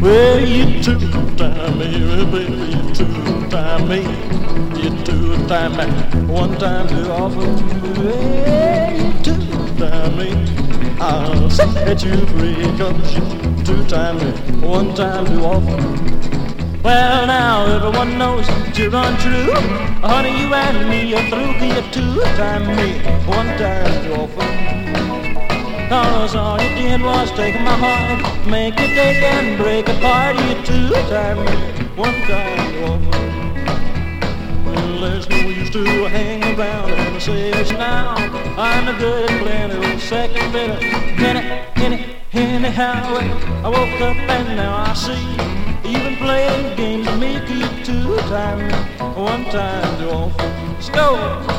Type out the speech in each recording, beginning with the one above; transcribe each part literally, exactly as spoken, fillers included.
Well, you two-time me, well, baby, you two-time me. You two-time me, one time too often. Well, you two-time me, I'll set you free, 'cause you two-time me, one time too often. Well, now everyone knows that you're untrue. Honey, you and me are through, 'cause you two-time me, one time too often. 'Cause all you did was take my heart, make it take and break apart. You two-time me, one time too often. Well, there's no use to hang around and say it's now. I'm a good at playing a second fiddle. Henny, henny, anyhow. I woke up and now I see you've been playing games with me, 'cause you two-time me, one time too often. Let's go!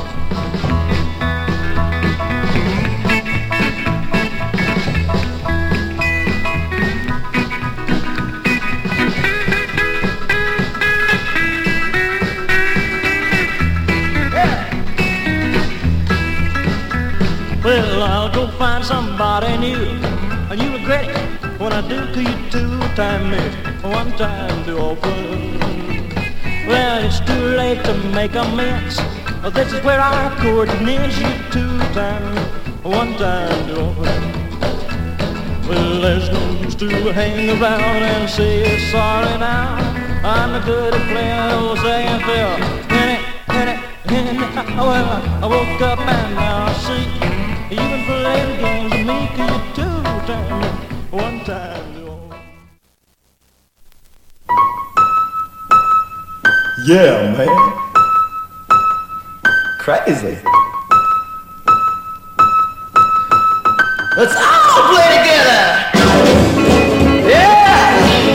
Well, I'll go find somebody new, and you regret it when I do, 'cause you two-time me, one time too often. Well, it's too late to make amends. This is where our coordinates. You two-time me, one time too often. Well, there's no use to hang around and say sorry now. I'm not good at playing old second fiddle. Henny, henny, henny. Well, I woke up and now I see you've been playing games with me, 'cause you two-time me, one time too often. Yeah, man. Crazy. Let's all play together. Yeah.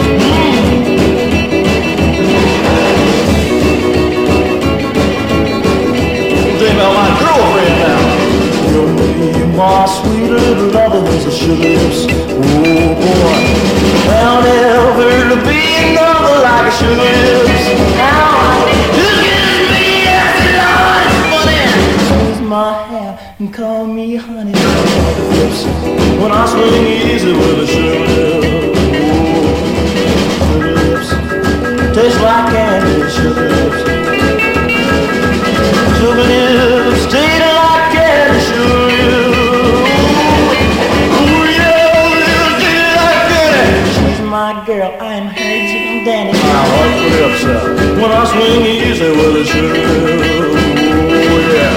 Dream about my girlfriend now. You're me, my sweet little lover, there's a sugar lips. Oh boy, there'll never be another like a sugar lips. Now just kiss me as it lies funny. Squeeze my hair and call me honey. When I swing easy with a sugar lips. Oh, sugar lips, taste like candy. Sugar lips, sugar lips, taste like candy. Sugar lips. My girl, I'm her chicken dandy. My heart flips up when I swing easy with a sugar. Oh yeah.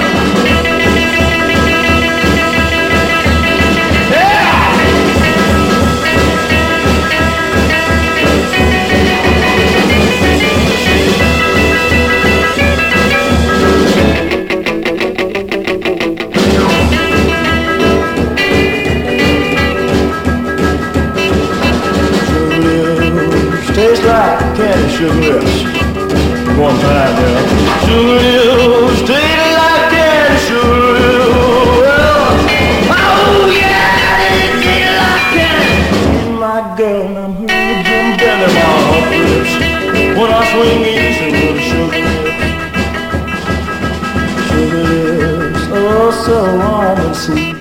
Tastes like candy sugar lips. One time, yeah. Sugar lips, taste like candy sugar lips. Oh yeah, they taste like candy. She's my girl and I'm her Jim Dandy. My heart lips when I swing easy with a sugar lips. Sugar lips, oh so warm and sweet.